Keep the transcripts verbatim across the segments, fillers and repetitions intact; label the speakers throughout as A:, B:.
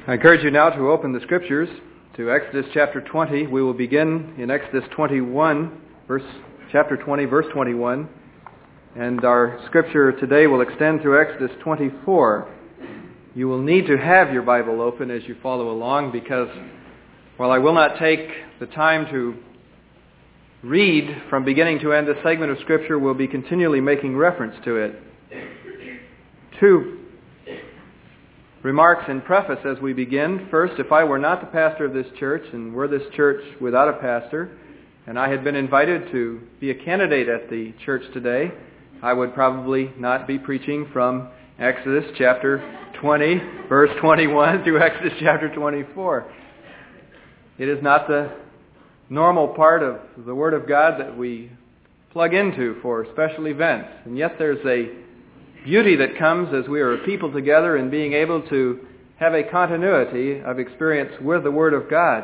A: I encourage you now to open the Scriptures to Exodus chapter twenty. We will begin in Exodus twenty-one, verse chapter twenty, verse twenty-one. And our Scripture today will extend through Exodus twenty-four. You will need to have your Bible open as you follow along, because while I will not take the time to read from beginning to end, this segment of Scripture will be continually making reference to it. Two remarks in preface as we begin. First, if I were not the pastor of this church, and were this church without a pastor, and I had been invited to be a candidate at the church today, I would probably not be preaching from Exodus chapter twenty, verse twenty-one through Exodus chapter twenty-four. It is not the normal part of the Word of God that we plug into for special events. And yet there's a beauty that comes as we are a people together in being able to have a continuity of experience with the Word of God.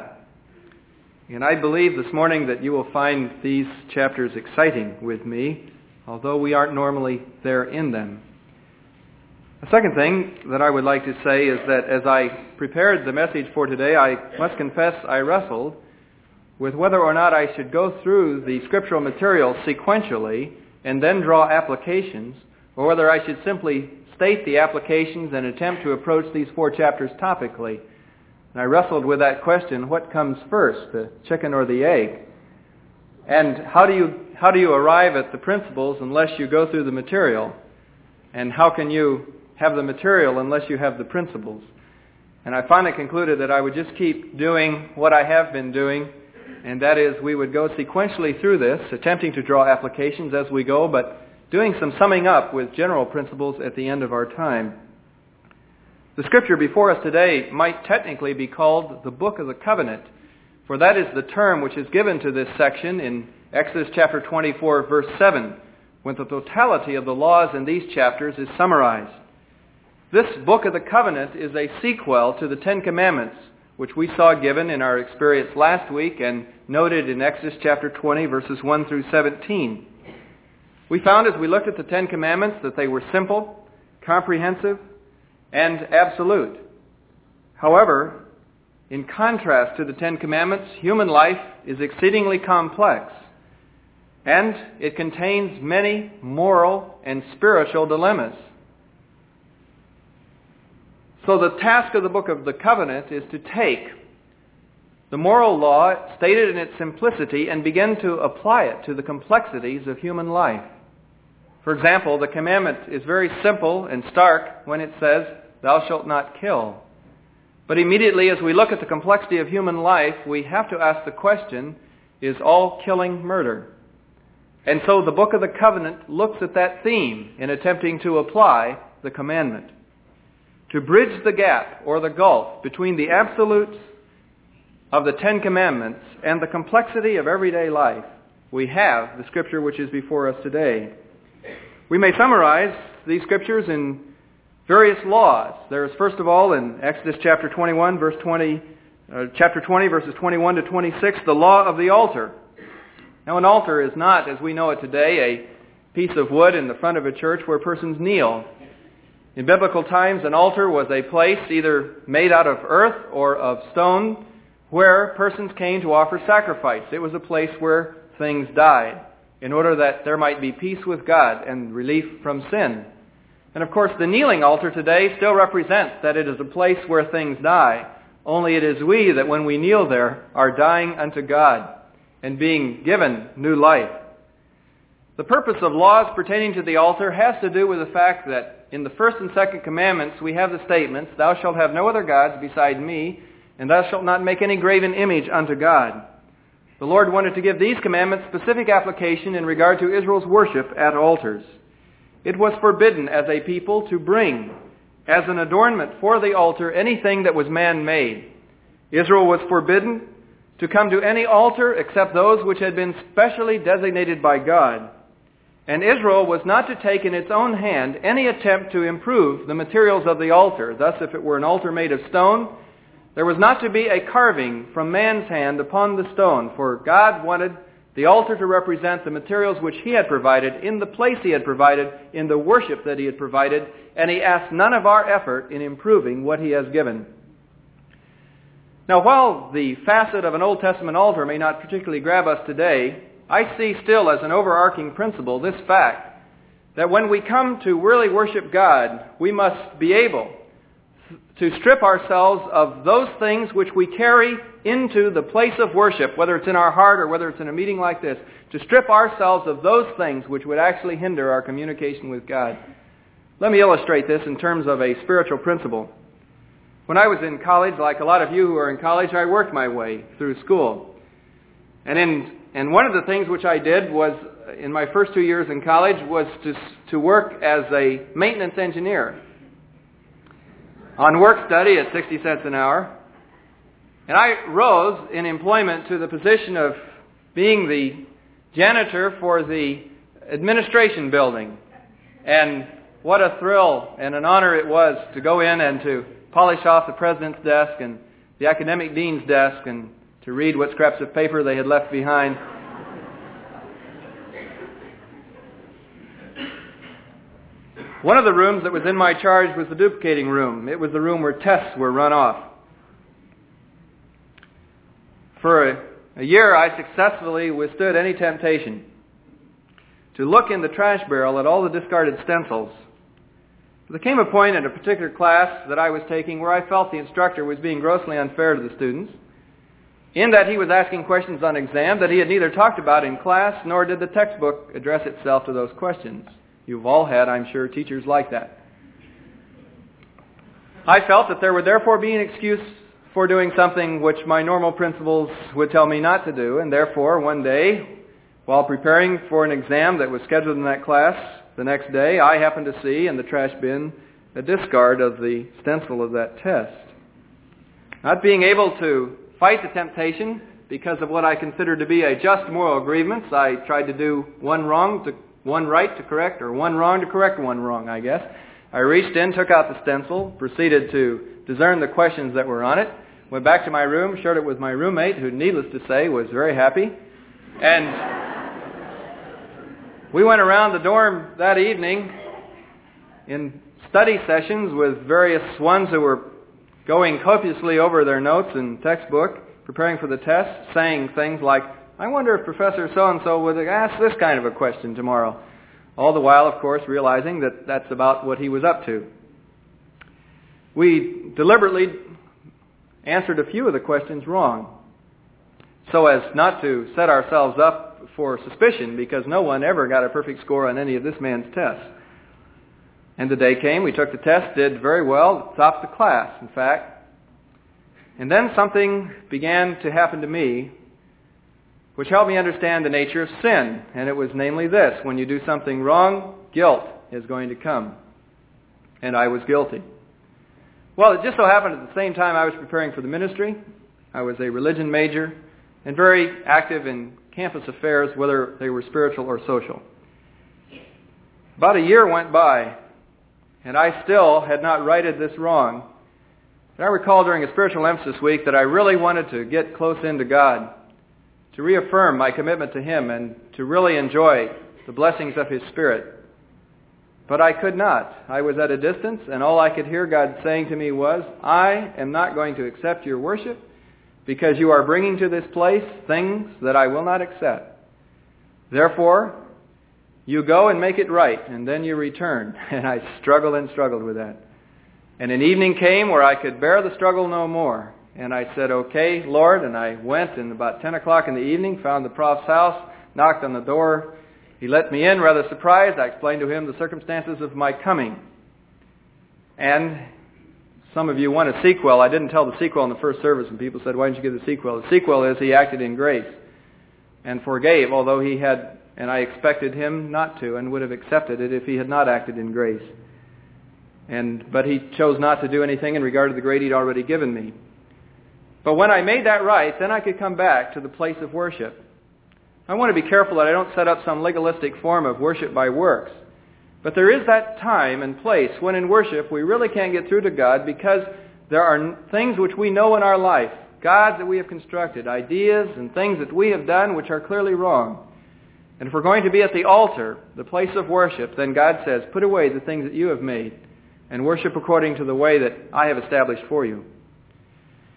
A: And I believe this morning that you will find these chapters exciting with me, although we aren't normally there in them. The second thing that I would like to say is that as I prepared the message for today, I must confess I wrestled with whether or not I should go through the scriptural material sequentially and then draw applications, or whether I should simply state the applications and attempt to approach these four chapters topically. And I wrestled with that question: what comes first, the chicken or the egg? And how do you how do you arrive at the principles unless you go through the material? And how can you have the material unless you have the principles? And I finally concluded that I would just keep doing what I have been doing, and that is we would go sequentially through this, attempting to draw applications as we go, but doing some summing up with general principles at the end of our time. The scripture before us today might technically be called the Book of the Covenant, for that is the term which is given to this section in Exodus chapter twenty-four, verse seven, when the totality of the laws in these chapters is summarized. This Book of the Covenant is a sequel to the Ten Commandments, which we saw given in our experience last week and noted in Exodus chapter twenty, verses one through seventeen. We found as we looked at the Ten Commandments that they were simple, comprehensive, and absolute. However, in contrast to the Ten Commandments, human life is exceedingly complex, and it contains many moral and spiritual dilemmas. So the task of the Book of the Covenant is to take the moral law stated in its simplicity and begin to apply it to the complexities of human life. For example, the commandment is very simple and stark when it says, "Thou shalt not kill." But immediately as we look at the complexity of human life, we have to ask the question, is all killing murder? And so the Book of the Covenant looks at that theme in attempting to apply the commandment. To bridge the gap or the gulf between the absolutes of the Ten Commandments and the complexity of everyday life, we have the scripture which is before us today. We may summarize these scriptures in various laws. There is, first of all, in Exodus chapter twenty-one, verse twenty, uh, chapter twenty, verses twenty-one to twenty-six, the law of the altar. Now, an altar is not, as we know it today, a piece of wood in the front of a church where persons kneel. In biblical times, an altar was a place either made out of earth or of stone where persons came to offer sacrifice. It was a place where things died, in order that there might be peace with God and relief from sin. And of course, the kneeling altar today still represents that it is a place where things die, only it is we that when we kneel there are dying unto God and being given new life. The purpose of laws pertaining to the altar has to do with the fact that in the first and second commandments we have the statements, "Thou shalt have no other gods beside me, and thou shalt not make any graven image unto God." The Lord wanted to give these commandments specific application in regard to Israel's worship at altars. It was forbidden as a people to bring as an adornment for the altar anything that was man-made. Israel was forbidden to come to any altar except those which had been specially designated by God. And Israel was not to take in its own hand any attempt to improve the materials of the altar. Thus, if it were an altar made of stone, there was not to be a carving from man's hand upon the stone, for God wanted the altar to represent the materials which He had provided, in the place He had provided, in the worship that He had provided, and He asked none of our effort in improving what He has given. Now, while the facet of an Old Testament altar may not particularly grab us today, I see still as an overarching principle this fact that when we come to really worship God, we must be able to strip ourselves of those things which we carry into the place of worship, whether it's in our heart or whether it's in a meeting like this, to strip ourselves of those things which would actually hinder our communication with God. Let me illustrate this in terms of a spiritual principle. When I was in college, like a lot of you who are in college, I worked my way through school. And in and one of the things which I did was, in my first two years in college, was to, to work as a maintenance engineer on work study at sixty cents an hour. And I rose in employment to the position of being the janitor for the administration building. And what a thrill and an honor it was to go in and to polish off the president's desk and the academic dean's desk and to read what scraps of paper they had left behind. One of the rooms that was in my charge was the duplicating room. It was the room where tests were run off. For a, a year, I successfully withstood any temptation to look in the trash barrel at all the discarded stencils. There came a point in a particular class that I was taking where I felt the instructor was being grossly unfair to the students, in that he was asking questions on exam that he had neither talked about in class nor did the textbook address itself to those questions. You've all had, I'm sure, teachers like that. I felt that there would therefore be an excuse for doing something which my normal principles would tell me not to do, and therefore one day, while preparing for an exam that was scheduled in that class the next day, I happened to see in the trash bin a discard of the stencil of that test. Not being able to fight the temptation because of what I considered to be a just moral grievance, I tried to do one wrong to one right to correct, or one wrong to correct one wrong, I guess. I reached in, took out the stencil, proceeded to discern the questions that were on it, went back to my room, shared it with my roommate, who, needless to say, was very happy. And we went around the dorm that evening in study sessions with various ones who were going copiously over their notes and textbook, preparing for the test, saying things like, I wonder if Professor so-and-so would ask this kind of a question tomorrow. All the while, of course, realizing that that's about what he was up to. We deliberately answered a few of the questions wrong, so as not to set ourselves up for suspicion, because no one ever got a perfect score on any of this man's tests. And the day came, we took the test, did very well, topped the class, in fact. And then something began to happen to me which helped me understand the nature of sin. And it was namely this: when you do something wrong, guilt is going to come. And I was guilty. Well, it just so happened at the same time I was preparing for the ministry. I was a religion major and very active in campus affairs, whether they were spiritual or social. About a year went by, and I still had not righted this wrong. And I recall during a spiritual emphasis week that I really wanted to get close into God, to reaffirm my commitment to Him and to really enjoy the blessings of His Spirit. But I could not. I was at a distance, and all I could hear God saying to me was, I am not going to accept your worship because you are bringing to this place things that I will not accept. Therefore, you go and make it right, and then you return. And I struggled and struggled with that. And an evening came where I could bear the struggle no more. And I said, okay, Lord, and I went, and about ten o'clock in the evening, found the prof's house, knocked on the door. He let me in, rather surprised. I explained to him the circumstances of my coming. And some of you want a sequel. I didn't tell the sequel in the first service, and people said, why didn't you give the sequel? The sequel is he acted in grace and forgave, although he had, and I expected him not to, and would have accepted it if he had not acted in grace. And but he chose not to do anything in regard to the grade he'd already given me. But when I made that right, then I could come back to the place of worship. I want to be careful that I don't set up some legalistic form of worship by works. But there is that time and place when in worship we really can't get through to God because there are things which we know in our life, gods that we have constructed, ideas and things that we have done which are clearly wrong. And if we're going to be at the altar, the place of worship, then God says, put away the things that you have made and worship according to the way that I have established for you.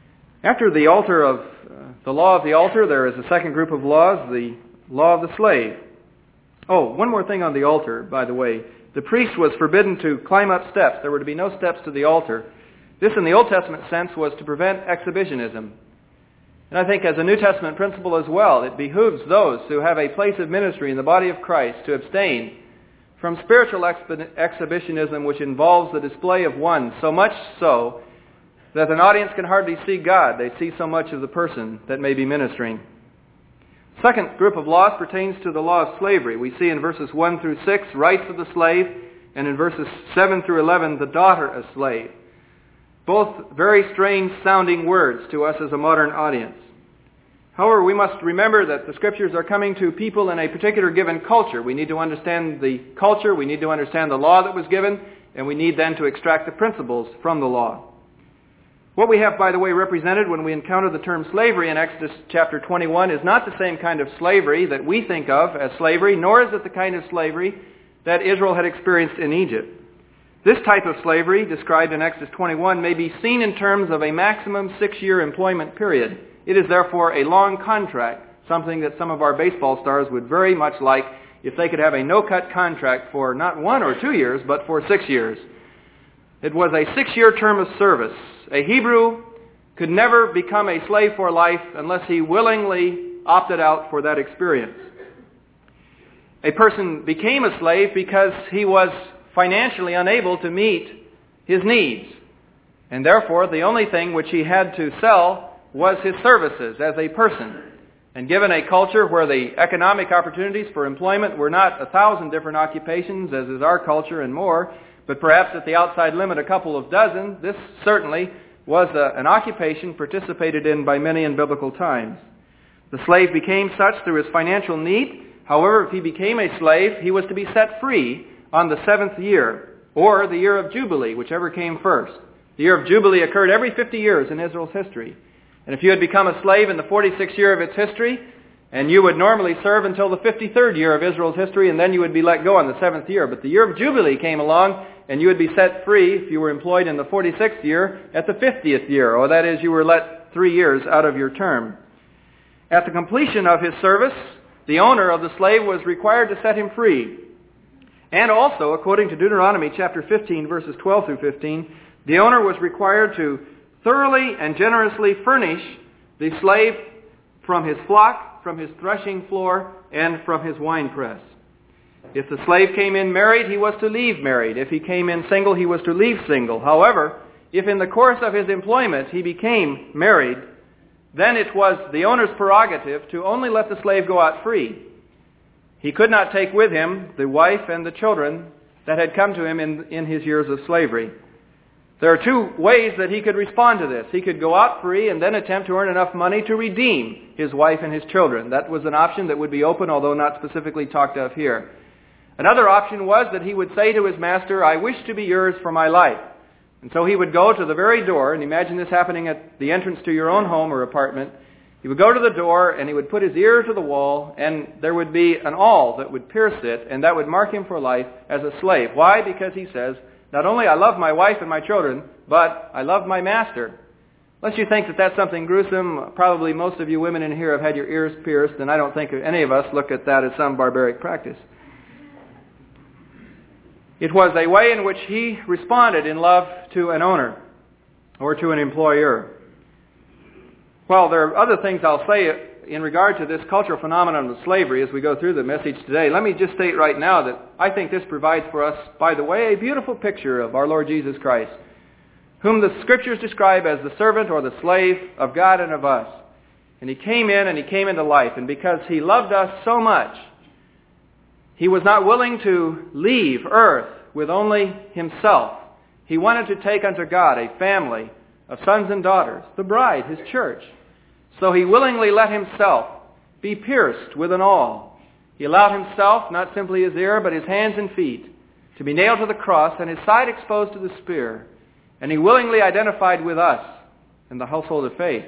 A: After the altar of uh, the law of the altar, there is a second group of laws, the law of the slave. Oh, one more thing on the altar, by the way. The priest was forbidden to climb up steps. There were to be no steps to the altar. This, in the Old Testament sense, was to prevent exhibitionism. And I think as a New Testament principle as well, it behooves those who have a place of ministry in the body of Christ to abstain from spiritual exp- exhibitionism which involves the display of one, so much so that an audience can hardly see God. They see so much of the person that may be ministering. Second group of laws pertains to the law of slavery. We see in verses one through six, rights of the slave, and in verses seven through eleven, the daughter a slave. Both very strange sounding words to us as a modern audience. However, we must remember that the Scriptures are coming to people in a particular given culture. We need to understand the culture, we need to understand the law that was given, and we need then to extract the principles from the law. What we have, by the way, represented when we encounter the term slavery in Exodus chapter twenty-one is not the same kind of slavery that we think of as slavery, nor is it the kind of slavery that Israel had experienced in Egypt. This type of slavery, described in Exodus twenty-one, may be seen in terms of a maximum six-year employment period. It is therefore a long contract, something that some of our baseball stars would very much like if they could have a no-cut contract for not one or two years, but for six years. It was a six-year term of service. A Hebrew could never become a slave for life unless he willingly opted out for that experience. A person became a slave because he was financially unable to meet his needs. And therefore, the only thing which he had to sell was his services as a person. And given a culture where the economic opportunities for employment were not a thousand different occupations, as is our culture and more, but perhaps at the outside limit a couple of dozen, this certainly was a, an occupation participated in by many in biblical times. The slave became such through his financial need. However, if he became a slave, he was to be set free on the seventh year, or the year of Jubilee, whichever came first. The year of Jubilee occurred every fifty years in Israel's history. And if you had become a slave in the forty-sixth year of its history, and you would normally serve until the fifty-third year of Israel's history, and then you would be let go on the seventh year. But the year of Jubilee came along, and you would be set free if you were employed in the forty-sixth year at the fiftieth year, or that is, you were let three years out of your term. At the completion of his service, the owner of the slave was required to set him free. And also, according to Deuteronomy chapter fifteen, verses twelve through fifteen, the owner was required to thoroughly and generously furnish the slave from his flock, from his threshing floor, and from his winepress. If the slave came in married, he was to leave married. If he came in single, he was to leave single. However, if in the course of his employment he became married, then it was the owner's prerogative to only let the slave go out free. He could not take with him the wife and the children that had come to him in, in his years of slavery. There are two ways that he could respond to this. He could go out free and then attempt to earn enough money to redeem his wife and his children. That was an option that would be open, although not specifically talked of here. Another option was that he would say to his master, "I wish to be yours for my life." And so he would go to the very door, and imagine this happening at the entrance to your own home or apartment. He would go to the door, and he would put his ear to the wall, and there would be an awl that would pierce it, and that would mark him for life as a slave. Why? Because he says, not only I love my wife and my children, but I love my master. Unless you think that that's something gruesome, probably most of you women in here have had your ears pierced, and I don't think any of us look at that as some barbaric practice. It was a way in which he responded in love to an owner or to an employer. Well, there are other things I'll say in regard to this cultural phenomenon of slavery as we go through the message today. Let me just state right now that I think this provides for us, by the way, a beautiful picture of our Lord Jesus Christ, whom the Scriptures describe as the servant or the slave of God and of us. And he came in and he came into life, and because he loved us so much, he was not willing to leave earth with only himself. He wanted to take unto God a family of sons and daughters, the bride, his church. So he willingly let himself be pierced with an awl. He allowed himself, not simply his ear, but his hands and feet, to be nailed to the cross and his side exposed to the spear. And he willingly identified with us in the household of faith.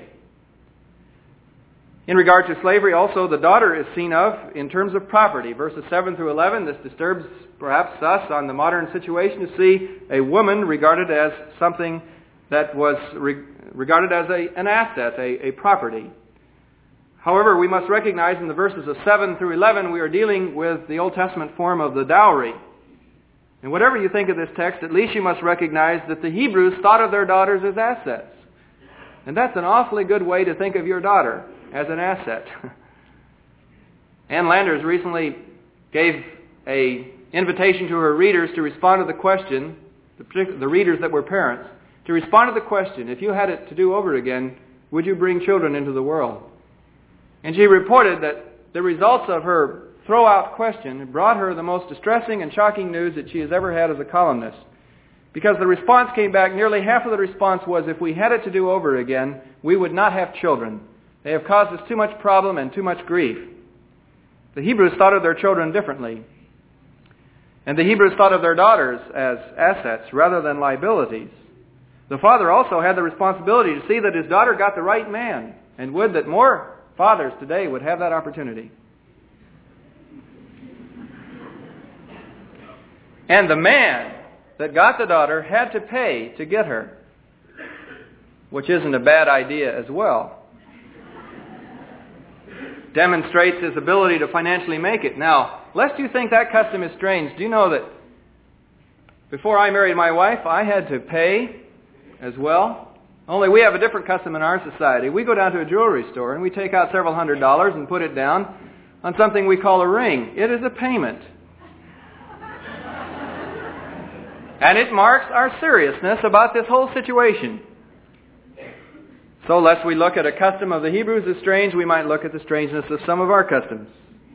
A: In regard to slavery, also, the daughter is seen of in terms of property. Verses seven through eleven, this disturbs perhaps us on the modern situation to see a woman regarded as something that was re- regarded as a, an asset, a, a property. However, we must recognize in the verses of seven through eleven, we are dealing with the Old Testament form of the dowry. And whatever you think of this text, at least you must recognize that the Hebrews thought of their daughters as assets. And that's an awfully good way to think of your daughter, as an asset. Ann Landers recently gave an invitation to her readers to respond to the question, the readers that were parents, to respond to the question, if you had it to do over again, would you bring children into the world? And she reported that the results of her throw-out question brought her the most distressing and shocking news that she has ever had as a columnist. Because the response came back, nearly half of the response was, if we had it to do over again, we would not have children. They have caused us too much problem and too much grief. The Hebrews thought of their children differently. And the Hebrews thought of their daughters as assets rather than liabilities. The father also had the responsibility to see that his daughter got the right man, and would that more fathers today would have that opportunity. And the man that got the daughter had to pay to get her, which isn't a bad idea as well. Demonstrates his ability to financially make it. Now, lest you think that custom is strange, do you know that before I married my wife, I had to pay as well? Only we have a different custom in our society. We go down to a jewelry store and we take out several hundred dollars and put it down on something we call a ring. It is a payment. And it marks our seriousness about this whole situation. So lest we look at a custom of the Hebrews as strange, we might look at the strangeness of some of our customs.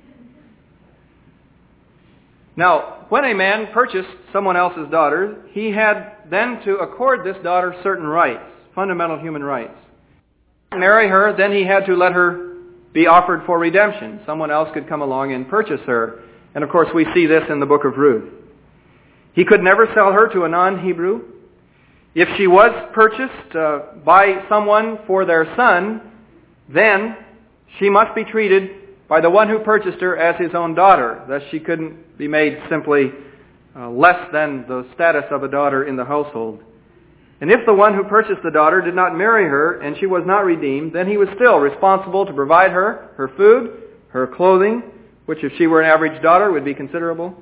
A: Now, when a man purchased someone else's daughter, he had then to accord this daughter certain rights, fundamental human rights. Marry her, then he had to let her be offered for redemption. Someone else could come along and purchase her. And of course we see this in the book of Ruth. He could never sell her to a non-Hebrew. If she was purchased uh, by someone for their son, then she must be treated by the one who purchased her as his own daughter. Thus she couldn't be made simply uh, less than the status of a daughter in the household. And if the one who purchased the daughter did not marry her and she was not redeemed, then he was still responsible to provide her her food, her clothing, which if she were an average daughter would be considerable,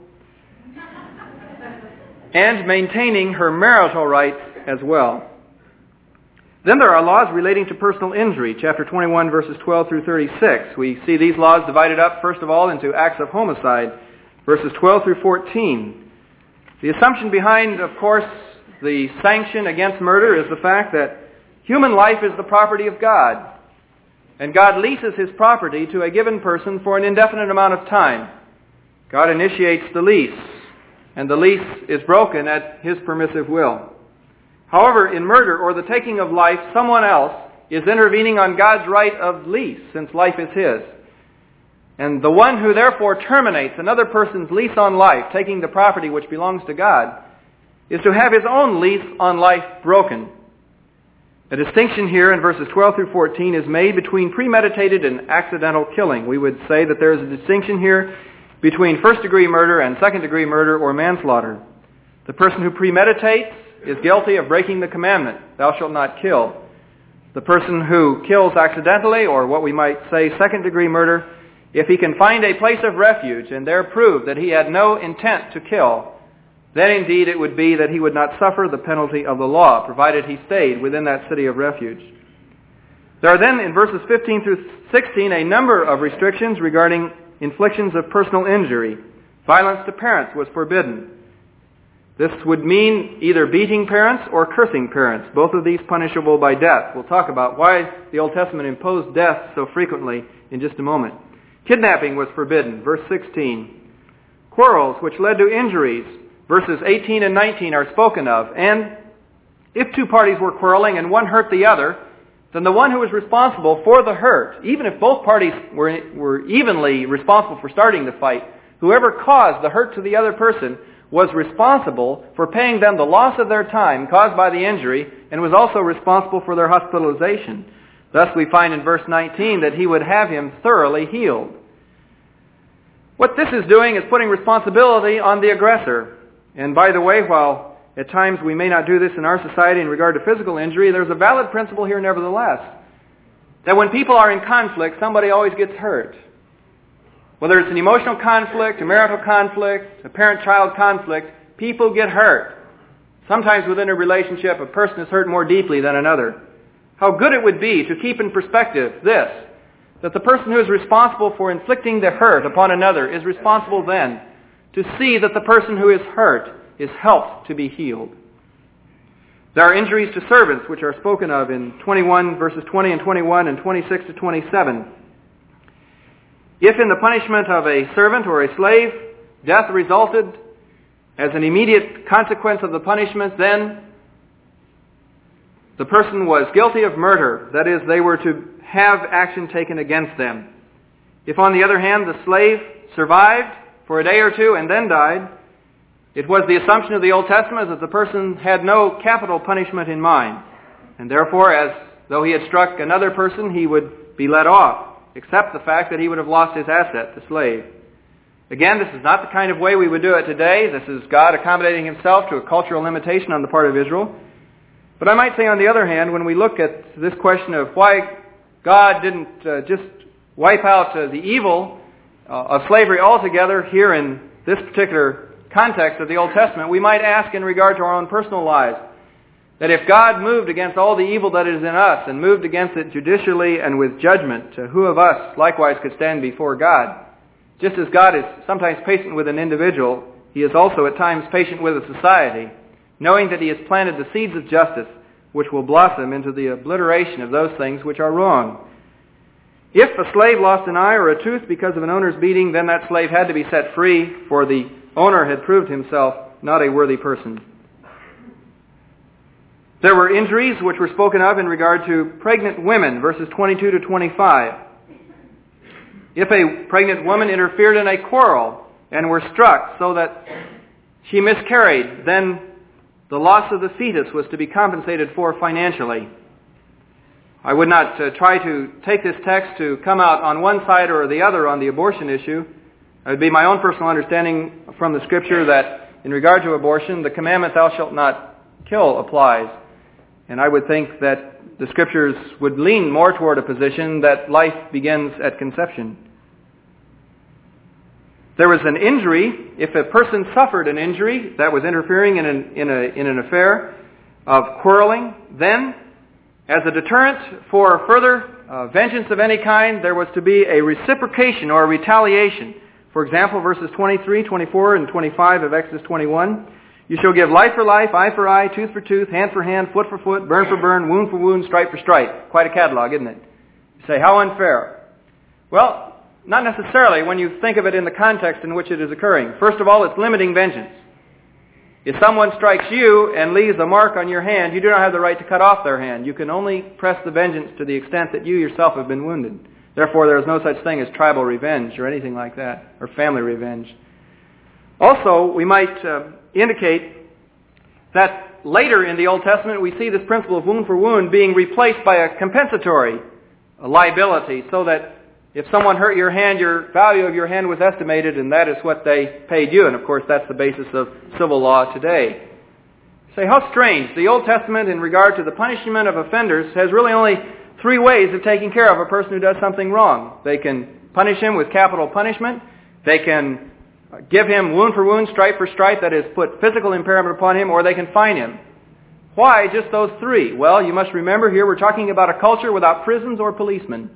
A: and maintaining her marital rights as well. Then there are laws relating to personal injury, chapter twenty-one, verses twelve through thirty-six. We see these laws divided up, first of all, into acts of homicide, verses twelve through fourteen. The assumption behind, of course, the sanction against murder is the fact that human life is the property of God, and God leases his property to a given person for an indefinite amount of time. God initiates the lease, and the lease is broken at his permissive will. However, in murder or the taking of life, someone else is intervening on God's right of lease, since life is his. And the one who therefore terminates another person's lease on life, taking the property which belongs to God, is to have his own lease on life broken. A distinction here in verses twelve through fourteen is made between premeditated and accidental killing. We would say that there is a distinction here between first-degree murder and second-degree murder or manslaughter. The person who premeditates is guilty of breaking the commandment, thou shalt not kill. The person who kills accidentally, or what we might say second-degree murder, if he can find a place of refuge and there prove that he had no intent to kill, then indeed it would be that he would not suffer the penalty of the law, provided he stayed within that city of refuge. There are then in verses fifteen through sixteen a number of restrictions regarding inflictions of personal injury. Violence to parents was forbidden. This would mean either beating parents or cursing parents, both of these punishable by death. We'll talk about why the Old Testament imposed death so frequently in just a moment. Kidnapping was forbidden, verse sixteen. Quarrels which led to injuries, verses eighteen and nineteen are spoken of. And if two parties were quarreling and one hurt the other, then the one who was responsible for the hurt, even if both parties were, were evenly responsible for starting the fight, whoever caused the hurt to the other person was responsible for paying them the loss of their time caused by the injury, and was also responsible for their hospitalization. Thus we find in verse nineteen that he would have him thoroughly healed. What this is doing is putting responsibility on the aggressor. And by the way, while at times we may not do this in our society in regard to physical injury, there's a valid principle here nevertheless. That when people are in conflict, somebody always gets hurt. Whether it's an emotional conflict, a marital conflict, a parent-child conflict, people get hurt. Sometimes within a relationship, a person is hurt more deeply than another. How good it would be to keep in perspective this, that the person who is responsible for inflicting the hurt upon another is responsible then to see that the person who is hurt is helped to be healed. There are injuries to servants which are spoken of in twenty-one verses twenty and twenty-one and twenty-six to twenty-seven. If in the punishment of a servant or a slave, death resulted as an immediate consequence of the punishment, then the person was guilty of murder. That is, they were to have action taken against them. If on the other hand the slave survived for a day or two and then died, it was the assumption of the Old Testament that the person had no capital punishment in mind, and therefore, as though he had struck another person, he would be let off, except the fact that he would have lost his asset, the slave. Again, this is not the kind of way we would do it today. This is God accommodating himself to a cultural limitation on the part of Israel. But I might say, on the other hand, when we look at this question of why God didn't uh, just wipe out uh, the evil uh, of slavery altogether here in this particular context of the Old Testament, we might ask in regard to our own personal lives, that if God moved against all the evil that is in us and moved against it judicially and with judgment, uh, who of us likewise could stand before God? Just as God is sometimes patient with an individual, he is also at times patient with a society, knowing that he has planted the seeds of justice which will blossom into the obliteration of those things which are wrong. If a slave lost an eye or a tooth because of an owner's beating, then that slave had to be set free, for the owner had proved himself not a worthy person. There were injuries which were spoken of in regard to pregnant women, verses twenty-two to twenty-five. If a pregnant woman interfered in a quarrel and were struck so that she miscarried, then the loss of the fetus was to be compensated for financially. I would not uh, try to take this text to come out on one side or the other on the abortion issue. It would be my own personal understanding from the Scripture that in regard to abortion, the commandment, thou shalt not kill, applies. And I would think that the Scriptures would lean more toward a position that life begins at conception. There was an injury. If a person suffered an injury that was interfering in an, in a, in an affair of quarreling, then as a deterrent for further uh, vengeance of any kind, there was to be a reciprocation or a retaliation. For example, verses twenty-three, twenty-four, and twenty-five of Exodus twenty-one. You shall give life for life, eye for eye, tooth for tooth, hand for hand, foot for foot, burn for burn, wound for wound, stripe for stripe. Quite a catalog, isn't it? You say, how unfair? Well, not necessarily when you think of it in the context in which it is occurring. First of all, it's limiting vengeance. If someone strikes you and leaves a mark on your hand, you do not have the right to cut off their hand. You can only press the vengeance to the extent that you yourself have been wounded. Therefore, there is no such thing as tribal revenge or anything like that, or family revenge. Also, we might uh, indicate that later in the Old Testament we see this principle of wound for wound being replaced by a compensatory liability, so that if someone hurt your hand, your value of your hand was estimated, and that is what they paid you. And of course, that's the basis of civil law today. Say, how strange. The Old Testament, in regard to the punishment of offenders, has really only three ways of taking care of a person who does something wrong. They can punish him with capital punishment. They can give him wound for wound, stripe for stripe, that is, put physical impairment upon him, or they can fine him. Why just those three? Well, you must remember here we're talking about a culture without prisons or policemen.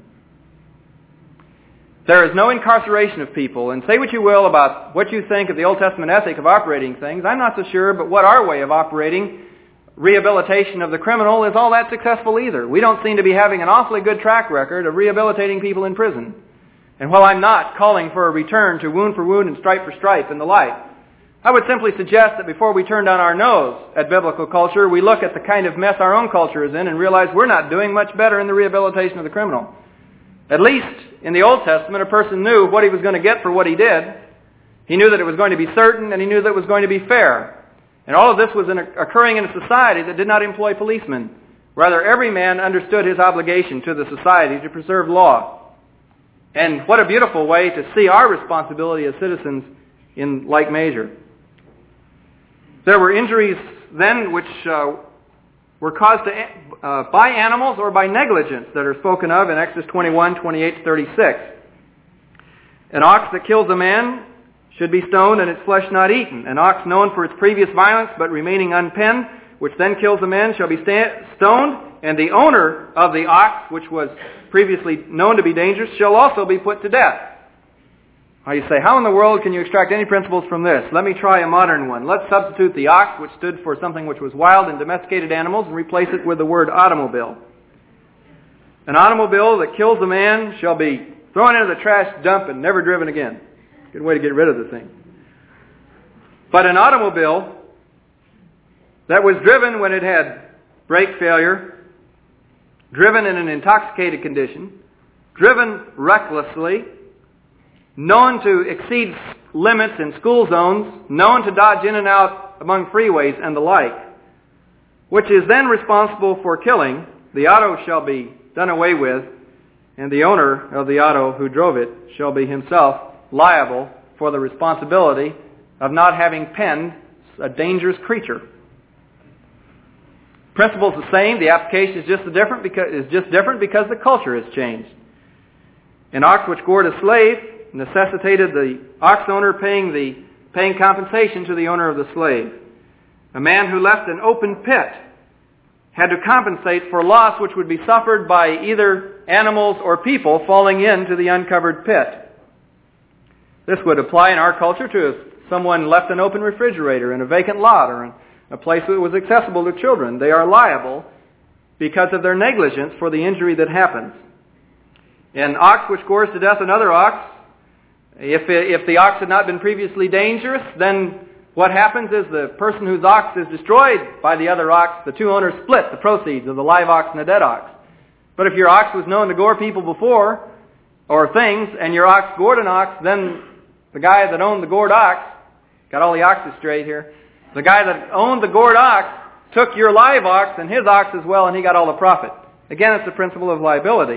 A: There is no incarceration of people, and say what you will about what you think of the Old Testament ethic of operating things. I'm not so sure, but what our way of operating rehabilitation of the criminal is all that successful either. We don't seem to be having an awfully good track record of rehabilitating people in prison. And while I'm not calling for a return to wound for wound and stripe for stripe and the like, I would simply suggest that before we turn down our nose at biblical culture, we look at the kind of mess our own culture is in and realize we're not doing much better in the rehabilitation of the criminal. At least in the Old Testament, a person knew what he was going to get for what he did. He knew that it was going to be certain, and he knew that it was going to be fair. And all of this was in a, occurring in a society that did not employ policemen. Rather, every man understood his obligation to the society to preserve law. And what a beautiful way to see our responsibility as citizens in like measure. There were injuries then, which uh, were caused to, uh, by animals or by negligence that are spoken of in Exodus twenty-one, twenty-eight to thirty-six. An ox that kills a man should be stoned and its flesh not eaten. An ox known for its previous violence but remaining unpenned, which then kills a man, shall be sta- stoned, and the owner of the ox, which was previously known to be dangerous, shall also be put to death. Now you say, how in the world can you extract any principles from this? Let me try a modern one. Let's substitute the ox, which stood for something which was wild and domesticated animals, and replace it with the word automobile. An automobile that kills a man shall be thrown into the trash dump and never driven again. Good way to get rid of the thing. But an automobile that was driven when it had brake failure, driven in an intoxicated condition, driven recklessly, known to exceed limits in school zones, known to dodge in and out among freeways and the like, which is then responsible for killing, the auto shall be done away with, and the owner of the auto who drove it shall be himself liable for the responsibility of not having penned a dangerous creature. Principle is the same. The application is just different because is just different because the culture has changed. An ox which gored a slave necessitated the ox owner paying the paying compensation to the owner of the slave. A man who left an open pit had to compensate for loss which would be suffered by either animals or people falling into the uncovered pit. This would apply in our culture to if someone left an open refrigerator in a vacant lot or in a place that was accessible to children. They are liable because of their negligence for the injury that happens. An ox which gores to death another ox, if, if the ox had not been previously dangerous, then what happens is the person whose ox is destroyed by the other ox, the two owners split the proceeds of the live ox and the dead ox. But if your ox was known to gore people before, or things, and your ox gored an ox, then the guy that owned the gored ox, got all the oxes straight here, the guy that owned the gored ox took your live ox and his ox as well, and he got all the profit. Again, it's the principle of liability.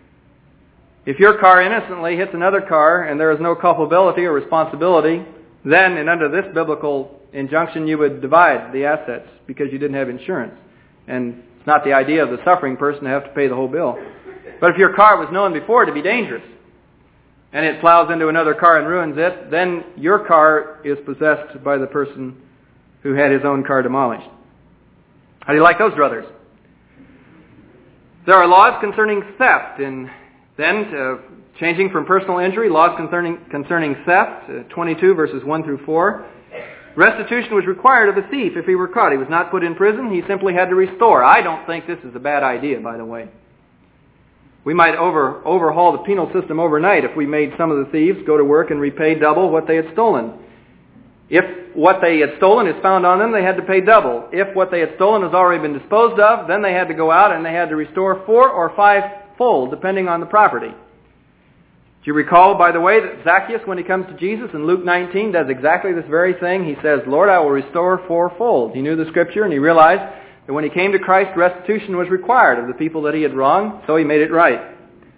A: If your car innocently hits another car and there is no culpability or responsibility, then, and under this biblical injunction, you would divide the assets because you didn't have insurance. And it's not the idea of the suffering person to have to pay the whole bill. But if your car was known before to be dangerous, and it plows into another car and ruins it, then your car is possessed by the person who had his own car demolished. How do you like those, brothers? There are laws concerning theft, and then uh, changing from personal injury, laws concerning concerning theft, uh, twenty-two verses one through four. Restitution was required of a thief if he were caught. He was not put in prison. He simply had to restore. I don't think this is a bad idea, by the way. We might over overhaul the penal system overnight if we made some of the thieves go to work and repay double what they had stolen. If what they had stolen is found on them, they had to pay double. If what they had stolen has already been disposed of, then they had to go out and they had to restore four or five-fold, depending on the property. Do you recall, by the way, that Zacchaeus, when he comes to Jesus in Luke nineteen, does exactly this very thing? He says, Lord, I will restore fourfold. He knew the Scripture, and he realized that when he came to Christ, restitution was required of the people that he had wronged, so he made it right.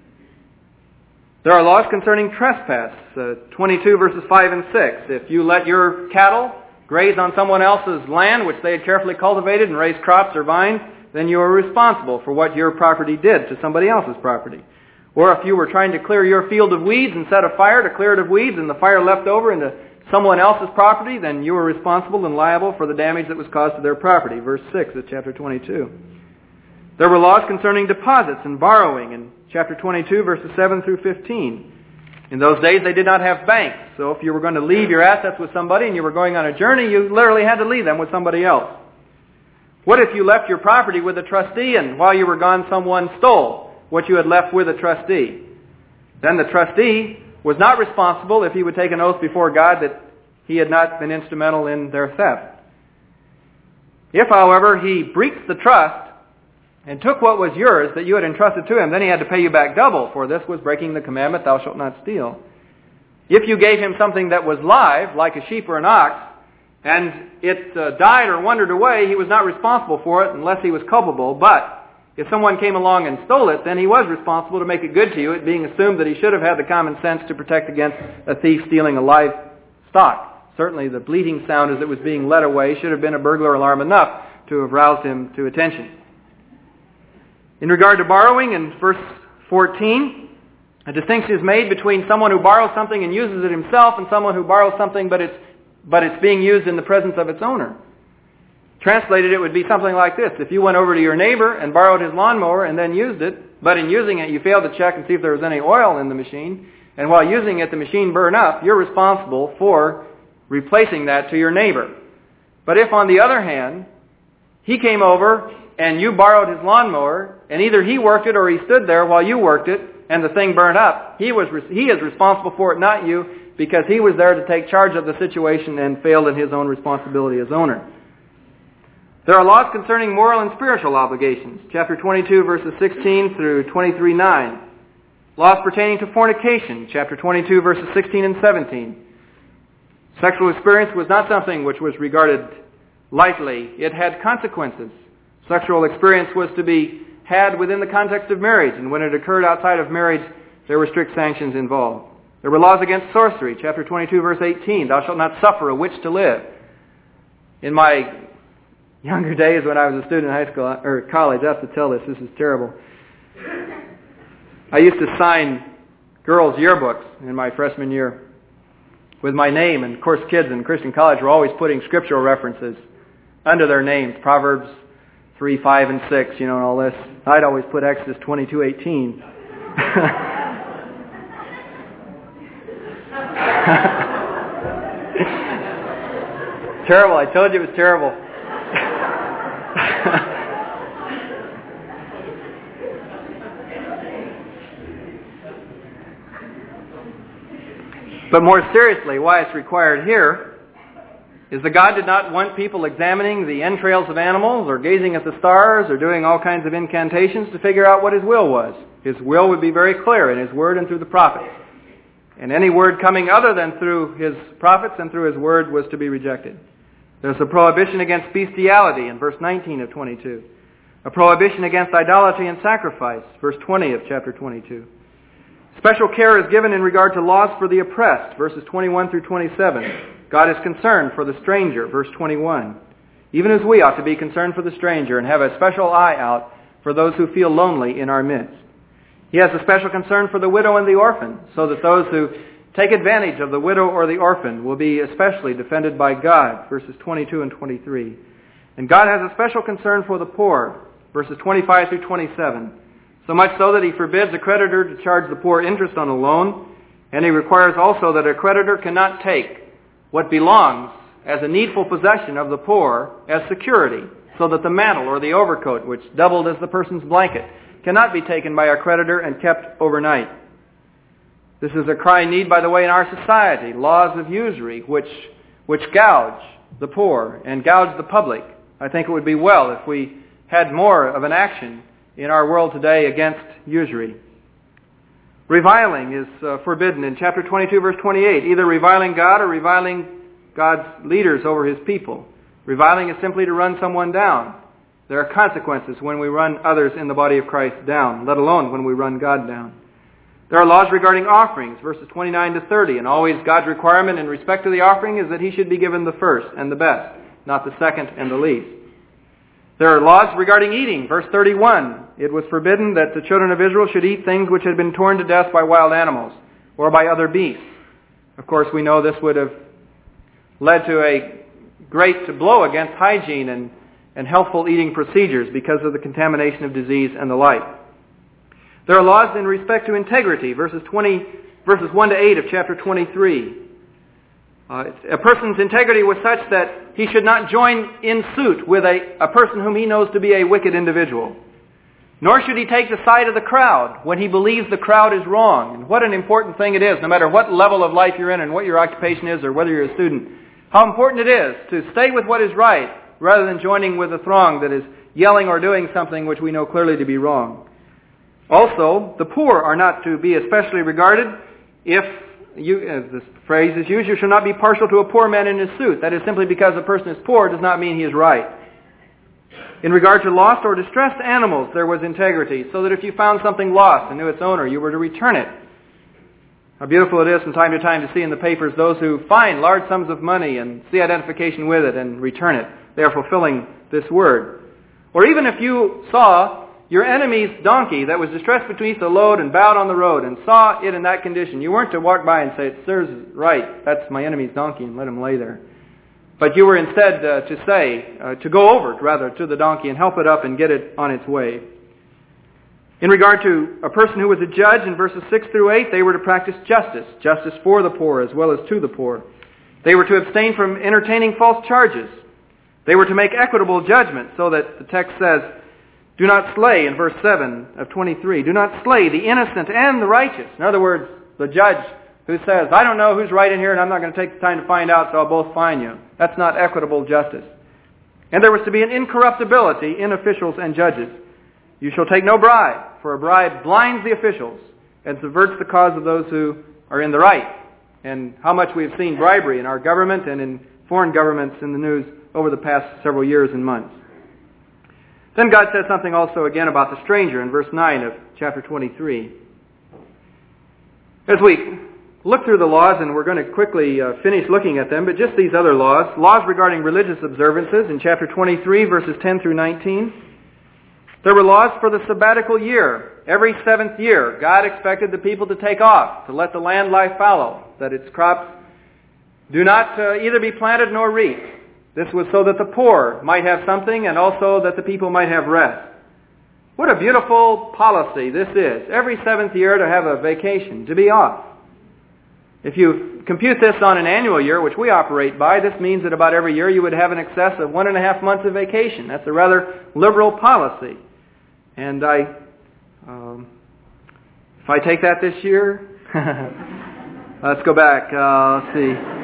A: There are laws concerning trespass, uh, twenty-two verses five and six. If you let your cattle graze on someone else's land, which they had carefully cultivated and raised crops or vines, then you are responsible for what your property did to somebody else's property. Or if you were trying to clear your field of weeds and set a fire to clear it of weeds, and the fire left over into someone else's property, then you were responsible and liable for the damage that was caused to their property. Verse six of chapter twenty-two. There were laws concerning deposits and borrowing in chapter twenty-two, verses seven through fifteen. In those days, they did not have banks. So if you were going to leave your assets with somebody and you were going on a journey, you literally had to leave them with somebody else. What if you left your property with a trustee and while you were gone someone stole what you had left with a trustee? Then the trustee was not responsible if he would take an oath before God that he had not been instrumental in their theft. If, however, he breached the trust and took what was yours that you had entrusted to him, then he had to pay you back double, for this was breaking the commandment, thou shalt not steal. If you gave him something that was live, like a sheep or an ox, and it uh, died or wandered away, he was not responsible for it unless he was culpable. But if someone came along and stole it, then he was responsible to make it good to you, it being assumed that he should have had the common sense to protect against a thief stealing a live stock. Certainly the bleating sound as it was being led away should have been a burglar alarm enough to have roused him to attention. In regard to borrowing, in verse fourteen, a distinction is made between someone who borrows something and uses it himself and someone who borrows something but it's, but it's being used in the presence of its owner. Translated, it would be something like this. If you went over to your neighbor and borrowed his lawnmower and then used it, but in using it you failed to check and see if there was any oil in the machine, and while using it the machine burned up, you're responsible for replacing that to your neighbor. But if, on the other hand, he came over and you borrowed his lawnmower, and either he worked it or he stood there while you worked it, and the thing burned up, he was he is responsible for it, not you, because he was there to take charge of the situation and failed in his own responsibility as owner. There are laws concerning moral and spiritual obligations. Chapter twenty-two, verses sixteen through twenty-three nine. Laws pertaining to fornication. Chapter twenty-two, verses sixteen and seventeen. Sexual experience was not something which was regarded lightly. It had consequences. Sexual experience was to be had within the context of marriage, and when it occurred outside of marriage, there were strict sanctions involved. There were laws against sorcery. Chapter twenty-two, verse eighteen. Thou shalt not suffer a witch to live. In my younger days when I was a student in high school, or college, I have to tell this, this is terrible. I used to sign girls' yearbooks in my freshman year with my name, and of course kids in Christian college were always putting scriptural references under their names, Proverbs three, five, and six, you know, and all this. I'd always put Exodus twenty-two, eighteen. Terrible, I told you it was terrible. But more seriously, why it's required here is that God did not want people examining the entrails of animals or gazing at the stars or doing all kinds of incantations to figure out what His will was. His will would be very clear in His Word and through the prophets. And any word coming other than through His prophets and through His Word was to be rejected. There's a prohibition against bestiality in verse nineteen of twenty-two. A prohibition against idolatry and sacrifice, verse twenty of chapter twenty-two. Special care is given in regard to laws for the oppressed, verses twenty-one through twenty-seven. God is concerned for the stranger, verse twenty-one. Even as we ought to be concerned for the stranger and have a special eye out for those who feel lonely in our midst. He has a special concern for the widow and the orphan, so that those who take advantage of the widow or the orphan will be especially defended by God, verses twenty-two and twenty-three. And God has a special concern for the poor, verses twenty-five through twenty-seven. So much so that He forbids a creditor to charge the poor interest on a loan, and He requires also that a creditor cannot take what belongs as a needful possession of the poor as security, so that the mantle or the overcoat, which doubled as the person's blanket, cannot be taken by a creditor and kept overnight. This is a crying need, by the way, in our society. Laws of usury, which, which gouge the poor and gouge the public. I think it would be well if we had more of an action in our world today against usury. Reviling is uh, forbidden in chapter twenty-two, verse twenty-eight. Either reviling God or reviling God's leaders over His people. Reviling is simply to run someone down. There are consequences when we run others in the body of Christ down, let alone when we run God down. There are laws regarding offerings, verses twenty-nine to thirty, and always God's requirement in respect to the offering is that He should be given the first and the best, not the second and the least. There are laws regarding eating, verse thirty-one. It was forbidden that the children of Israel should eat things which had been torn to death by wild animals or by other beasts. Of course, we know this would have led to a great blow against hygiene and, and healthful eating procedures because of the contamination of disease and the like. There are laws in respect to integrity, verses twenty, verses one to eight of chapter twenty-three. Uh, a person's integrity was such that he should not join in suit with a, a person whom he knows to be a wicked individual. Nor should he take the side of the crowd when he believes the crowd is wrong. And what an important thing it is, no matter what level of life you're in and what your occupation is or whether you're a student, how important it is to stay with what is right rather than joining with a throng that is yelling or doing something which we know clearly to be wrong. Also, the poor are not to be especially regarded. If, you, as this phrase is used, you shall not be partial to a poor man in his suit. That is, simply because a person is poor does not mean he is right. In regard to lost or distressed animals, there was integrity, so that if you found something lost and knew its owner, you were to return it. How beautiful it is from time to time to see in the papers those who find large sums of money and see identification with it and return it. They are fulfilling this word. Or even if you saw your enemy's donkey that was distressed beneath the load and bowed on the road and saw it in that condition, you weren't to walk by and say, "It serves right, that's my enemy's donkey," and let him lay there. But you were instead uh, to say, uh, to go over, rather, to the donkey and help it up and get it on its way. In regard to a person who was a judge, in verses six through eight, they were to practice justice, justice for the poor as well as to the poor. They were to abstain from entertaining false charges. They were to make equitable judgment, so that the text says, "Do not slay," in verse seven of twenty-three, "do not slay the innocent and the righteous." In other words, the judge who says, "I don't know who's right in here and I'm not going to take the time to find out, so I'll both fine you." That's not equitable justice. And there was to be an incorruptibility in officials and judges. "You shall take no bribe, for a bribe blinds the officials and subverts the cause of those who are in the right." And how much we have seen bribery in our government and in foreign governments in the news over the past several years and months. Then God says something also again about the stranger in verse nine of chapter twenty-three. As we look through the laws, and we're going to quickly uh, finish looking at them, but just these other laws, laws regarding religious observances in chapter twenty-three, verses ten through nineteen. There were laws for the sabbatical year. Every seventh year, God expected the people to take off, to let the land lie fallow, that its crops do not uh, either be planted nor reaped. This was so that the poor might have something and also that the people might have rest. What a beautiful policy this is. Every seventh year to have a vacation, to be off. If you compute this on an annual year, which we operate by, this means that about every year you would have in excess of one and a half months of vacation. That's a rather liberal policy. And I, um, if I take that this year, let's go back, uh, let's see.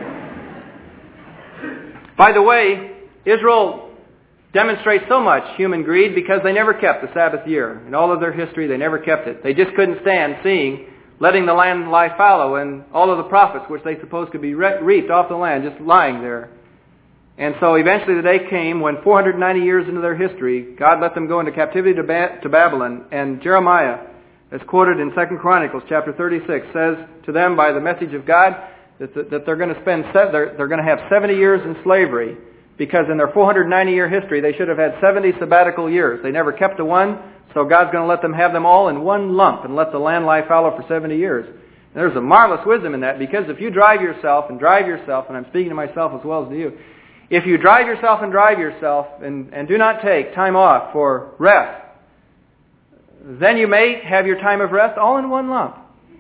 A: By the way, Israel demonstrates so much human greed because they never kept the Sabbath year. In all of their history, they never kept it. They just couldn't stand seeing letting the land lie fallow and all of the profits which they supposed could be re- reaped off the land just lying there. And so eventually the day came when four hundred ninety years into their history, God let them go into captivity to, ba- to Babylon. And Jeremiah, as quoted in Second Chronicles chapter thirty-six, says to them by the message of God that, the, that they're going to spend se- they're, they're going to have seventy years in slavery, because in their four hundred ninety year history they should have had seventy sabbatical years. They never kept a one, so God's going to let them have them all in one lump and let the land lie fallow for seventy years. And there's a marvelous wisdom in that, because if you drive yourself and drive yourself, and I'm speaking to myself as well as to you, if you drive yourself and drive yourself and, and do not take time off for rest, then you may have your time of rest all in one lump.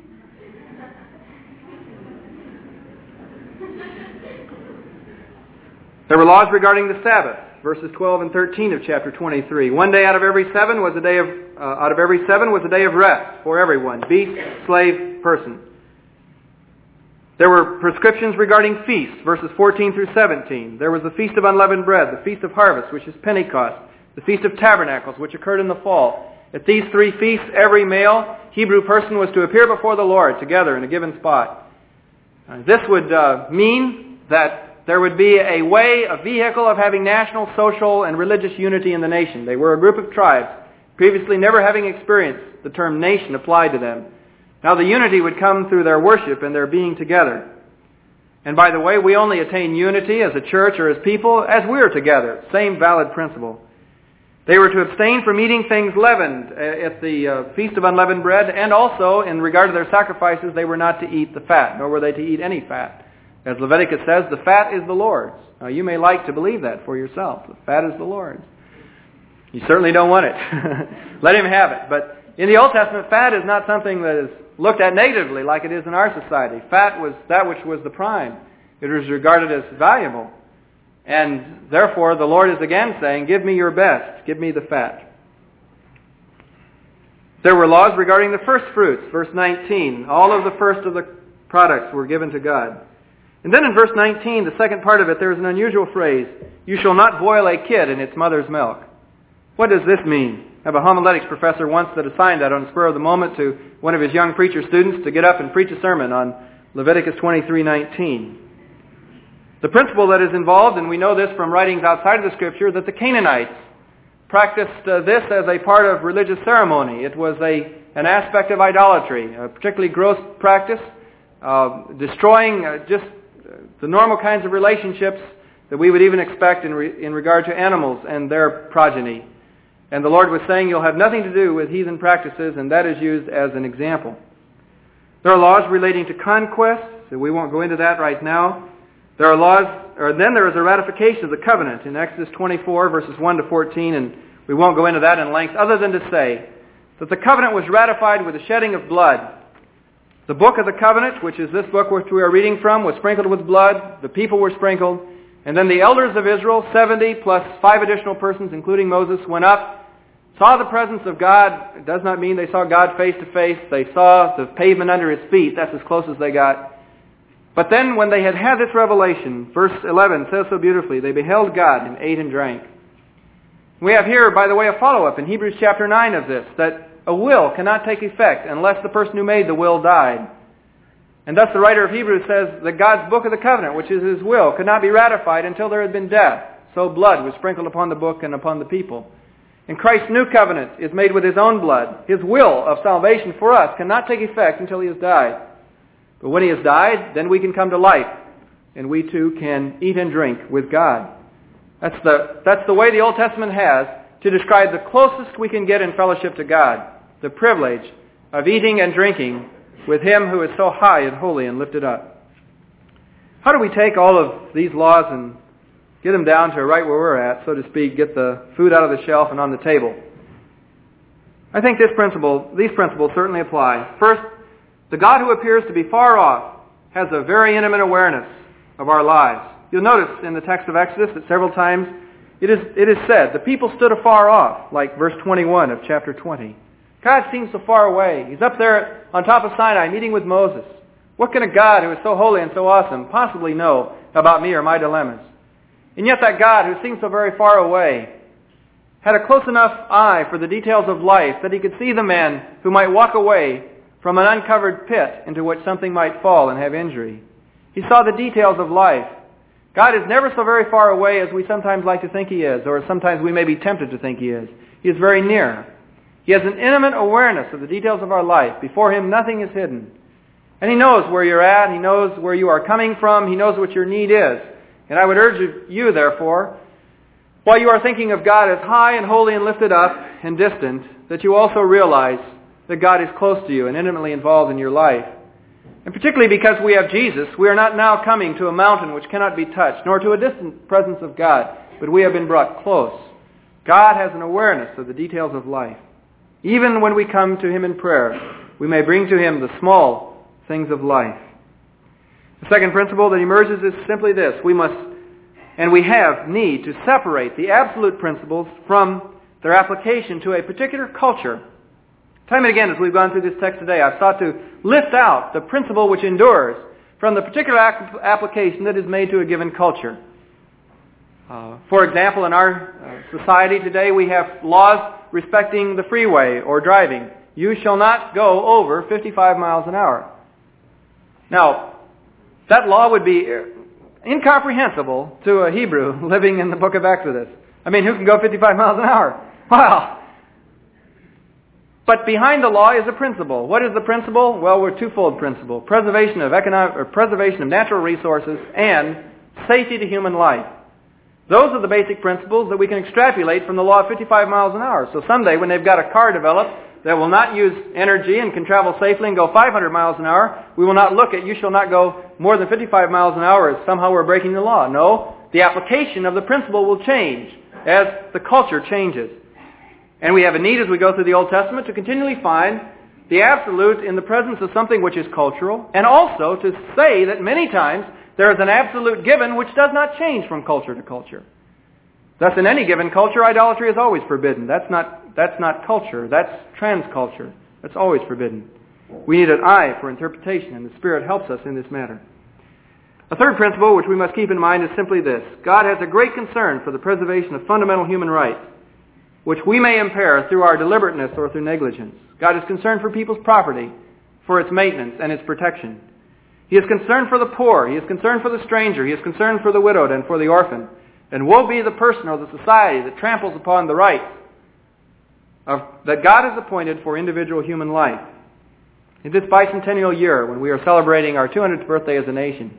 A: There were laws regarding the Sabbath, verses twelve and thirteen of chapter twenty-three. One day out of every seven was a day of uh, out of every seven was a day of rest for everyone, beast, slave, person. There were prescriptions regarding feasts, verses fourteen through seventeen. There was the Feast of Unleavened Bread, the Feast of Harvest, which is Pentecost, the Feast of Tabernacles, which occurred in the fall. At these three feasts, every male Hebrew person was to appear before the Lord together in a given spot. Uh, this would uh, mean that there would be a way, a vehicle of having national, social, and religious unity in the nation. They were a group of tribes, previously never having experienced the term nation applied to them. Now the unity would come through their worship and their being together. And by the way, we only attain unity as a church or as people as we're together. Same valid principle. They were to abstain from eating things leavened at the uh, Feast of Unleavened Bread, and also, in regard to their sacrifices, they were not to eat the fat, nor were they to eat any fat. As Leviticus says, the fat is the Lord's. Now you may like to believe that for yourself. The fat is the Lord's. You certainly don't want it. Let Him have it. But in the Old Testament, fat is not something that is looked at negatively like it is in our society. Fat was that which was the prime. It was regarded as valuable. And therefore, the Lord is again saying, give me your best. Give me the fat. There were laws regarding the first fruits. Verse nineteen. All of the first of the products were given to God. And then in verse nineteen, the second part of it, there is an unusual phrase. You shall not boil a kid in its mother's milk. What does this mean? I have a homiletics professor once that assigned that on the spur of the moment to one of his young preacher students to get up and preach a sermon on Leviticus twenty-three nineteen. The principle that is involved, and we know this from writings outside of the Scripture, that the Canaanites practiced uh, this as a part of religious ceremony. It was a an aspect of idolatry, a particularly gross practice uh, destroying uh, just the normal kinds of relationships that we would even expect in, re- in regard to animals and their progeny. And the Lord was saying, you'll have nothing to do with heathen practices, and that is used as an example. There are laws relating to conquest, so we won't go into that right now. There are laws, or then there is a ratification of the covenant in Exodus twenty-four, verses one to fourteen, and we won't go into that in length, other than to say that the covenant was ratified with the shedding of blood. The book of the covenant, which is this book which we are reading from, was sprinkled with blood. The people were sprinkled. And then the elders of Israel, seventy plus five additional persons, including Moses, went up, saw the presence of God. It does not mean they saw God face to face. They saw the pavement under his feet. That's as close as they got. But then when they had had this revelation, verse eleven says so beautifully, they beheld God and ate and drank. We have here, by the way, a follow-up in Hebrews chapter nine of this, that a will cannot take effect unless the person who made the will died. And thus the writer of Hebrews says that God's book of the covenant, which is his will, could not be ratified until there had been death. So blood was sprinkled upon the book and upon the people. And Christ's new covenant is made with his own blood. His will of salvation for us cannot take effect until he has died. But when he has died, then we can come to life, and we too can eat and drink with God. That's the, that's the way the Old Testament has to describe the closest we can get in fellowship to God, the privilege of eating and drinking with him who is so high and holy and lifted up. How do we take all of these laws and get them down to right where we're at, so to speak, get the food out of the shelf and on the table? I think this principle, these principles certainly apply. First, the God who appears to be far off has a very intimate awareness of our lives. You'll notice in the text of Exodus that several times it is, it is said, the people stood afar off, like verse twenty-one of chapter twenty. God seems so far away. He's up there on top of Sinai meeting with Moses. What can a God who is so holy and so awesome possibly know about me or my dilemmas? And yet that God who seems so very far away had a close enough eye for the details of life that he could see the man who might walk away from an uncovered pit into which something might fall and have injury. He saw the details of life. God is never so very far away as we sometimes like to think he is, or sometimes we may be tempted to think he is. He is very near. He has an intimate awareness of the details of our life. Before him, nothing is hidden. And he knows where you're at. He knows where you are coming from. He knows what your need is. And I would urge you, therefore, while you are thinking of God as high and holy and lifted up and distant, that you also realize that God is close to you and intimately involved in your life. And particularly because we have Jesus, we are not now coming to a mountain which cannot be touched, nor to a distant presence of God, but we have been brought close. God has an awareness of the details of life. Even when we come to him in prayer, we may bring to him the small things of life. The second principle that emerges is simply this. We must, and we have need to separate the absolute principles from their application to a particular culture. Time and again, as we've gone through this text today, I've sought to lift out the principle which endures from the particular application that is made to a given culture. Uh, for example, in our uh, society today, we have laws respecting the freeway or driving. You shall not go over fifty-five miles an hour. Now, that law would be incomprehensible to a Hebrew living in the book of Exodus. I mean, who can go fifty-five miles an hour? Wow! But behind the law is a principle. What is the principle? Well, we're a twofold principle. Preservation of economic, or preservation of natural resources and safety to human life. Those are the basic principles that we can extrapolate from the law of fifty-five miles an hour. So someday when they've got a car developed that will not use energy and can travel safely and go five hundred miles an hour, we will not look at you shall not go more than fifty-five miles an hour as somehow we're breaking the law. No, the application of the principle will change as the culture changes. And we have a need as we go through the Old Testament to continually find the absolute in the presence of something which is cultural, and also to say that many times there is an absolute given which does not change from culture to culture. Thus, in any given culture, idolatry is always forbidden. That's not, that's not culture. That's transculture. That's always forbidden. We need an eye for interpretation, and the Spirit helps us in this matter. A third principle which we must keep in mind is simply this. God has a great concern for the preservation of fundamental human rights, which we may impair through our deliberateness or through negligence. God is concerned for people's property, for its maintenance and its protection. He is concerned for the poor. He is concerned for the stranger. He is concerned for the widowed and for the orphan. And woe be the person or the society that tramples upon the rights of, that God has appointed for individual human life. In this bicentennial year, when we are celebrating our two hundredth birthday as a nation,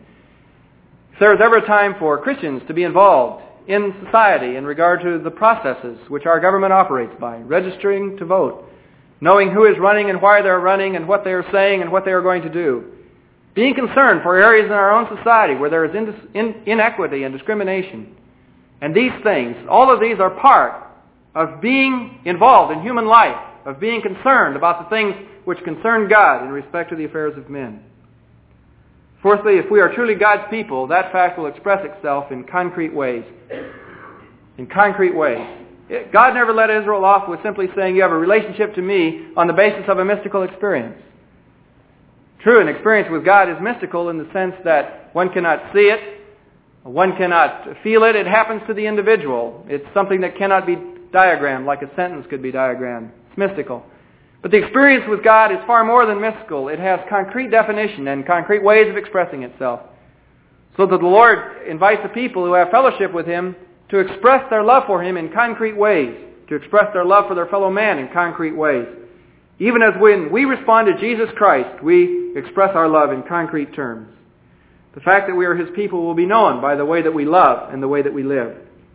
A: if there is ever a time for Christians to be involved in society in regard to the processes which our government operates by, registering to vote, knowing who is running and why they're running and what they are saying and what they are going to do, being concerned for areas in our own society where there is in, in, inequity and discrimination, and these things, all of these are part of being involved in human life, of being concerned about the things which concern God in respect to the affairs of men. Fourthly, if we are truly God's people, that fact will express itself in concrete ways. In concrete ways. God never let Israel off with simply saying, you have a relationship to me on the basis of a mystical experience. True, an experience with God is mystical in the sense that one cannot see it, one cannot feel it, it happens to the individual. It's something that cannot be diagrammed like a sentence could be diagrammed. It's mystical. But the experience with God is far more than mystical. It has concrete definition and concrete ways of expressing itself. So that the Lord invites the people who have fellowship with Him to express their love for Him in concrete ways, to express their love for their fellow man in concrete ways. Even as when we respond to Jesus Christ, we express our love in concrete terms. The fact that we are His people will be known by the way that we love and the way that we live.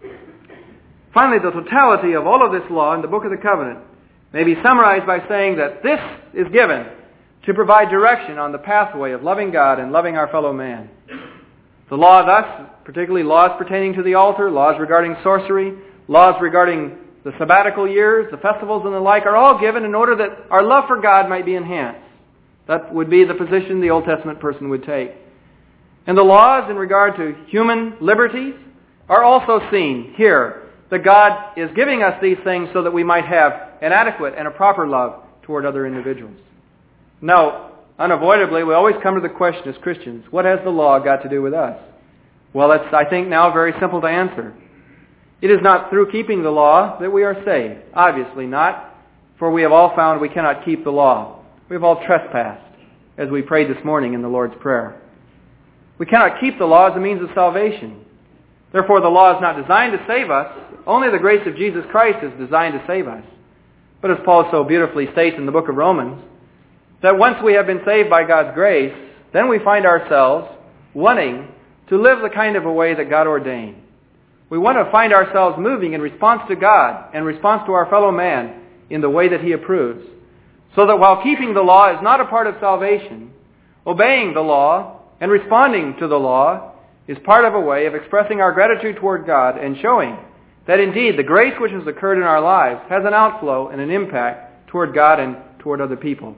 A: Finally, the totality of all of this law in the Book of the Covenant may be summarized by saying that this is given to provide direction on the pathway of loving God and loving our fellow man. The law thus, particularly laws pertaining to the altar, laws regarding sorcery, laws regarding the sabbatical years, the festivals and the like, are all given in order that our love for God might be enhanced. That would be the position the Old Testament person would take. And the laws in regard to human liberties are also seen here, that God is giving us these things so that we might have an adequate and a proper love toward other individuals. Now, unavoidably, we always come to the question as Christians, what has the law got to do with us? Well, it's, I think, now very simple to answer. It is not through keeping the law that we are saved. Obviously not, for we have all found we cannot keep the law. We have all trespassed, as we prayed this morning in the Lord's Prayer. We cannot keep the law as a means of salvation. Therefore, the law is not designed to save us. Only the grace of Jesus Christ is designed to save us. But as Paul so beautifully states in the book of Romans, that once we have been saved by God's grace, then we find ourselves wanting to live the kind of a way that God ordained. We want to find ourselves moving in response to God and response to our fellow man in the way that He approves. So that while keeping the law is not a part of salvation, obeying the law and responding to the law is part of a way of expressing our gratitude toward God and showing that indeed the grace which has occurred in our lives has an outflow and an impact toward God and toward other people.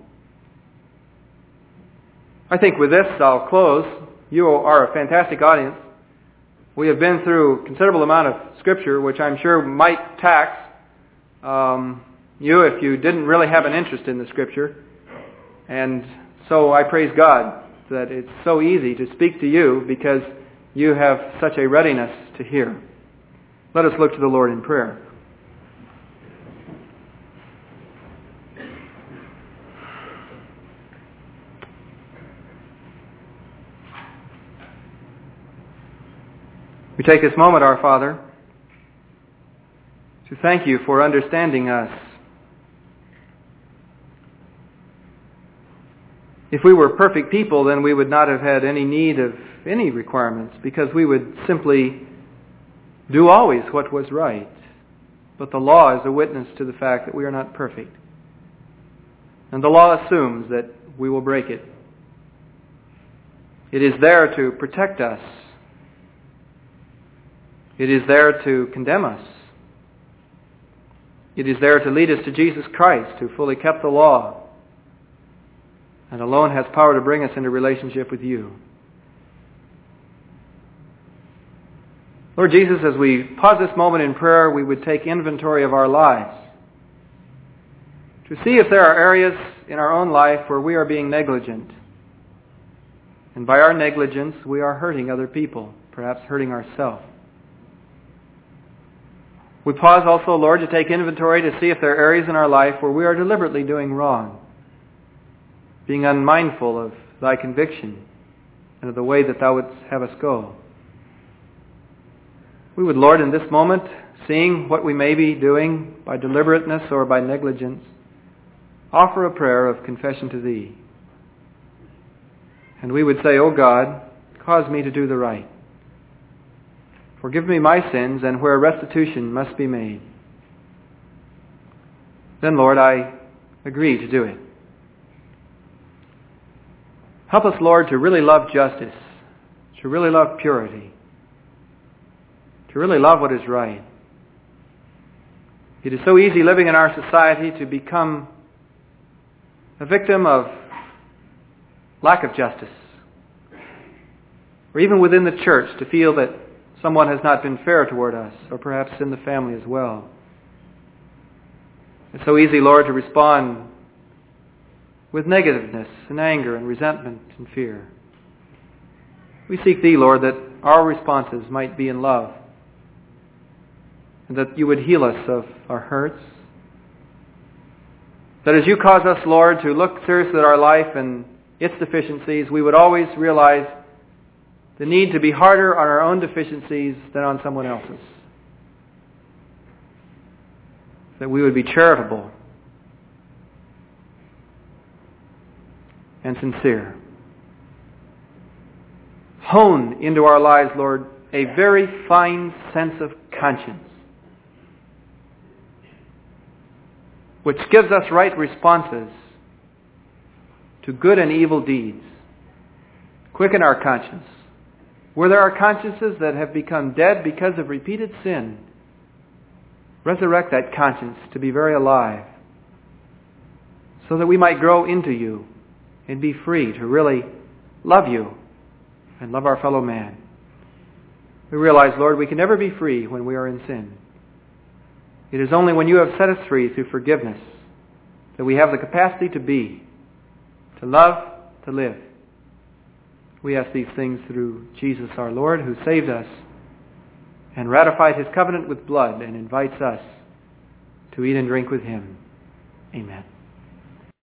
A: I think with this I'll close. You are a fantastic audience. We have been through a considerable amount of Scripture, which I'm sure might tax um, you if you didn't really have an interest in the Scripture. And so I praise God that it's so easy to speak to you because you have such a readiness to hear. Let us look to the Lord in prayer. We take this moment, our Father, to thank You for understanding us. If we were perfect people, then we would not have had any need of any requirements, because we would simply do always what was right. But the law is a witness to the fact that we are not perfect. And the law assumes that we will break it. It is there to protect us. It is there to condemn us. It is there to lead us to Jesus Christ, who fully kept the law and alone has power to bring us into relationship with You. Lord Jesus, as we pause this moment in prayer, we would take inventory of our lives to see if there are areas in our own life where we are being negligent. And by our negligence, we are hurting other people, perhaps hurting ourselves. We pause also, Lord, to take inventory to see if there are areas in our life where we are deliberately doing wrong, being unmindful of Thy conviction and of the way that Thou wouldst have us go. We would, Lord, in this moment, seeing what we may be doing by deliberateness or by negligence, offer a prayer of confession to Thee. And we would say, O God, cause me to do the right. Forgive me my sins, and where restitution must be made. Then, Lord, I agree to do it. Help us, Lord, to really love justice, to really love purity, to really love what is right. It is so easy living in our society to become a victim of lack of justice. Or even within the church to feel that someone has not been fair toward us, or perhaps in the family as well. It's so easy, Lord, to respond with negativeness and anger and resentment and fear. We seek Thee, Lord, that our responses might be in love, and that You would heal us of our hurts. That as You cause us, Lord, to look seriously at our life and its deficiencies, we would always realize the need to be harder on our own deficiencies than on someone else's. That we would be charitable and sincere. Hone into our lives, Lord, a very fine sense of conscience, which gives us right responses to good and evil deeds. Quicken our conscience. Where there are consciences that have become dead because of repeated sin, resurrect that conscience to be very alive, so that we might grow into You and be free to really love You and love our fellow man. We realize, Lord, we can never be free when we are in sin. It is only when You have set us free through forgiveness that we have the capacity to be, to love, to live. We ask these things through Jesus our Lord, who saved us and ratified His covenant with blood and invites us to eat and drink with Him. Amen.